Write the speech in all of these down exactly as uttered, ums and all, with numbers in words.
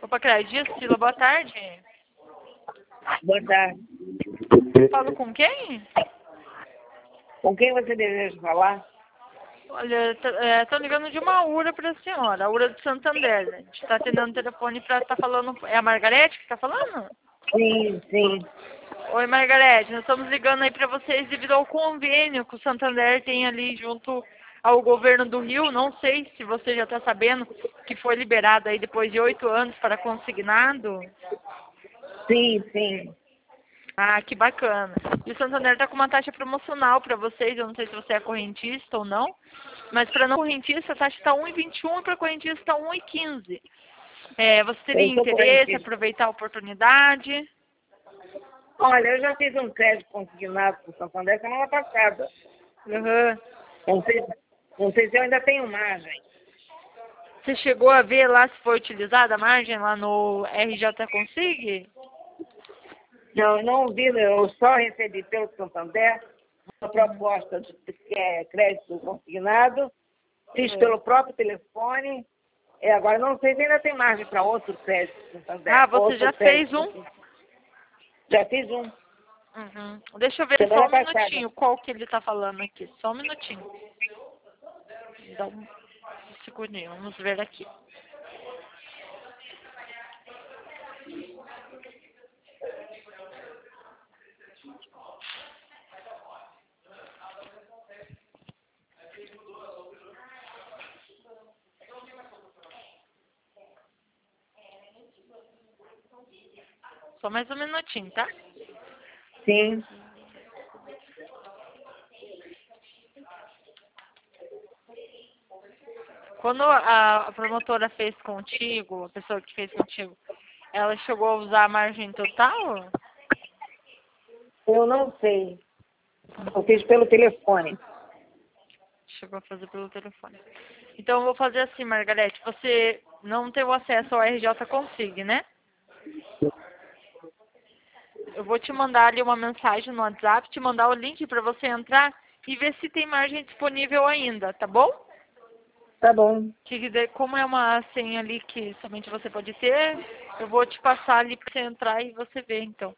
Opa, Clédia, Sila, boa tarde. Boa tarde. Falo com quem? Com quem você deseja falar? Olha, estão ligando de uma URA para a senhora, a URA de Santander. A gente está atendendo o telefone para estar falando... É a Margarete que está falando? Sim, sim. Oi, Margarete, nós estamos ligando aí para vocês devido ao convênio que o Santander tem ali junto ao governo do Rio. Não sei se você já está sabendo que foi liberado aí depois de oito anos para consignado. Sim, sim. Ah, que bacana. E o Santander está com uma taxa promocional para vocês. Eu não sei se você é correntista ou não, mas para não correntista a taxa está um e vinte e um e para correntista está um e quinze. É, você teria Eu sou interesse em correntista. aproveitar a oportunidade? Olha, eu já fiz um crédito consignado com o Santander semana passada. Uhum. Não sei, não sei se eu ainda tenho margem. Você chegou a ver lá se foi utilizada a margem lá no R J Consig? Não, eu não vi, eu só recebi pelo Santander uma proposta de que é crédito consignado, fiz Uhum. pelo próprio telefone. É, agora não sei se ainda tem margem para outro crédito do Santander. Ah, você outro já crédito fez um? consignado. Já fiz um. Uhum. Deixa eu ver só Semana um passada. minutinho qual que ele tá falando aqui. Só um minutinho. Dá um segundinho, vamos ver aqui. Só mais um minutinho, tá? Sim. Quando a, a promotora fez contigo, a pessoa que fez contigo, ela chegou a usar a margem total? Eu não sei. Eu fiz pelo telefone. Chegou a fazer pelo telefone. Então eu vou fazer assim, Margarete. Você não tem o acesso ao R J Consig, né? Eu vou te mandar ali uma mensagem no WhatsApp, te mandar o link para você entrar e ver se tem margem disponível ainda, tá bom? Tá bom. Que daí, como é uma senha ali que somente você pode ter, eu vou te passar ali para você entrar e você ver, então.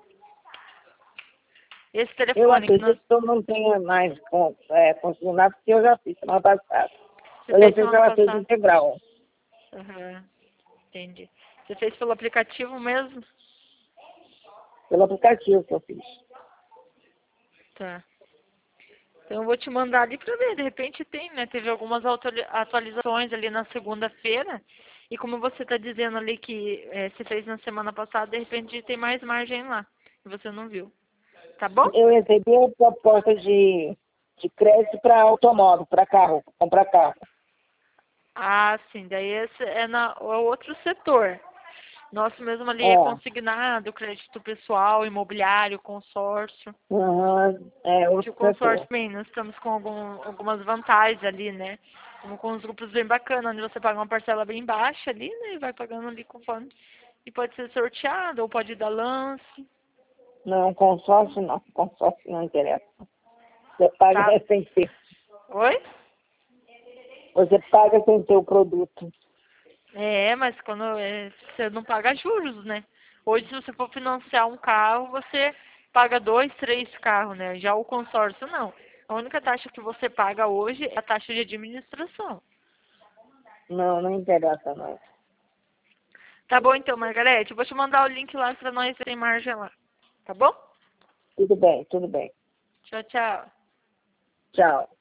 Esse Eu telefone que nós, acredito que eu não tenha mais con- é, consignado, porque eu já fiz semana passada. você Eu não fez sei se semana ela fez passada. integral. Uhum, entendi. Você fez pelo aplicativo mesmo? Pelo aplicativo que eu fiz. Tá. Então eu vou te mandar ali para ver, de repente tem, né? Teve algumas atuali- atualizações ali na segunda-feira. E como você está dizendo ali que é, você fez na semana passada, de repente tem mais margem lá. E você não viu. Tá bom? Eu recebi a proposta de, de crédito para automóvel, para carro, comprar carro. Ah, sim. Daí esse é, na, é outro setor. Nosso mesmo ali é É. consignado, crédito pessoal, imobiliário, consórcio. Uhum. É, Que o outro consórcio setor. também, nós estamos com algum, algumas vantagens ali, né? Como com os grupos bem bacanas, onde você paga uma parcela bem baixa ali, né? E vai pagando ali conforme. E pode ser sorteado, ou pode dar lance. Não, consórcio não. Consórcio não interessa. Você paga Tá? sem ter. Oi? Você paga sem ter o produto. É, mas quando é, você não paga juros, né? Hoje, se você for financiar um carro, você paga dois, três carros, né? Já o consórcio, não. A única taxa que você paga hoje é a taxa de administração. Não, não interessa não. Tá bom, então, Margarete? Eu vou te mandar o link lá pra nós ver margem lá. Tá bom? Tudo bem, tudo bem. Tchau, tchau. Tchau.